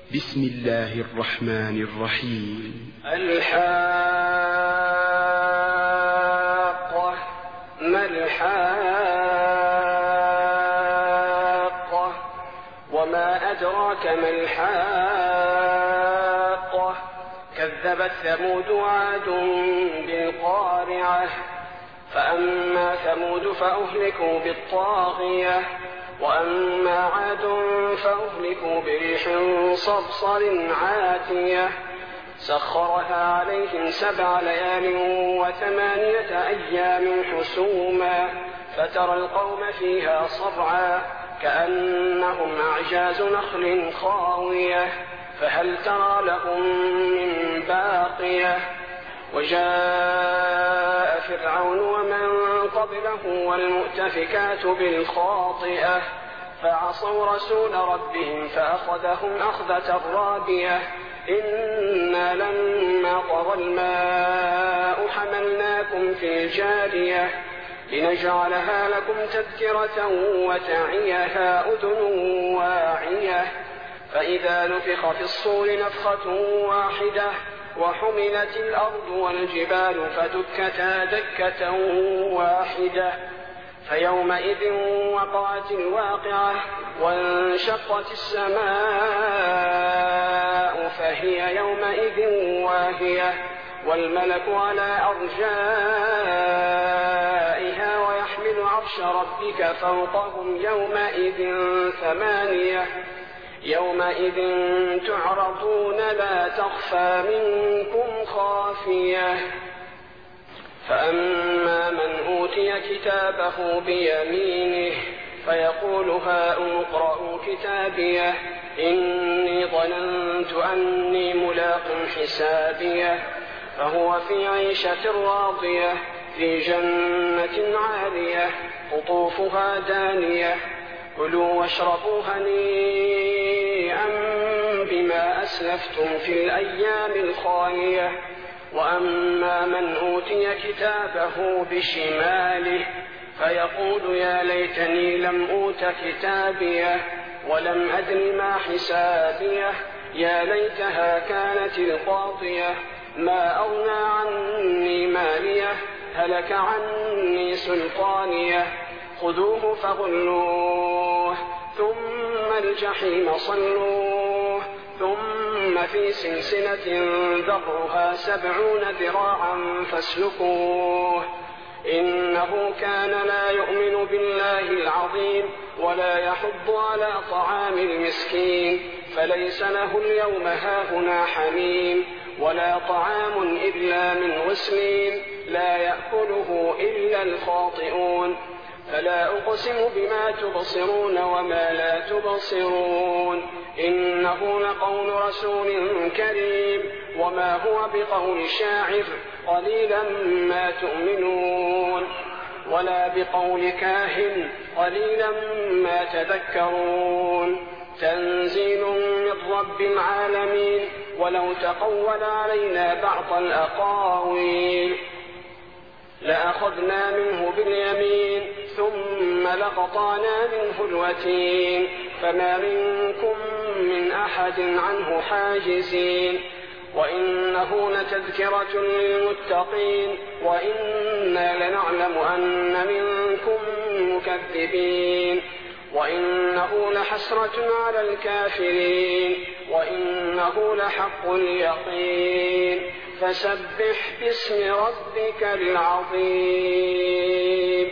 بسم الله الرحمن الرحيم. الحاقة. ما الحاقة؟ وما أدراك ما الحاقة؟ كذبت ثمود وعاد بالقارعة. فأما ثمود فأهلكوا بالطاغية، وأما عاد فأهلكوا بريح صرصر عاتية سخرها عليهم 7 ليال و8 أيام حسوما، فترى القوم فيها صرعا كأنهم أعجاز نخل خاوية، فهل ترى لهم من باقية؟ وجاء فرعون ومن قبله والمؤتفكات بالخاطئة فعصوا رسول ربهم فأخذهم أخذة رابية. إنا لما طغى الماء حملناكم في الجارية لنجعلها لكم تذكرة وتعيها أذن واعية. فإذا نفخ في الصور نفخة واحدة وحملت الأرض والجبال فدكتا دكة واحدة، فيومئذ وقعت الواقعة وانشقت السماء فهي يومئذ واهية، والملك على أرجائها ويحمل عرش ربك فوقهم يومئذ 8. يومئذ تعرضون لا تخفى منكم خافية. فأما من أوتي كتابه بيمينه فيقول هاؤم اقرءوا كتابيه إني ظننت أني ملاق حسابيه، فهو في عيشة راضية في جنة عالية قطوفها دانية. كلوا واشربوا هنيئا بما أسلفتم في الأيام الخالية. وأما من أوتي كتابه بشماله فيقول يا ليتني لم أوت كتابيه ولم أدر ما حسابيه، يا ليتها كانت القاضية ما أغنى عني ماليه هلك عني سلطانيه. خذوه فغلوه ثم الجحيم صلوه ثم في سلسلة ذرعها 70 ذراعا فاسلكوه. إنه كان لا يؤمن بالله العظيم ولا يحض على طعام المسكين، فليس له اليوم هاهنا حميم ولا طعام إلا من غسلين لا يأكله إلا الخاطئون. فلا أقسم بما تبصرون وما لا تبصرون إنه لقول رسول كريم وما هو بقول شاعر قليلا ما تؤمنون ولا بقول كاهن قليلا ما تذكرون. تنزيل من رب العالمين. ولو تقول علينا بعض الأقاويل لأخذنا منه باليمين ثم لقطعنا منه الوتين فما منكم من أحد عنه حاجزين. وإنه لتذكرة للمتقين وإنا لنعلم أن منكم مكذبين. وإنه لحسرة على الكافرين وإنه لحق اليقين. فسبح باسم ربك العظيم.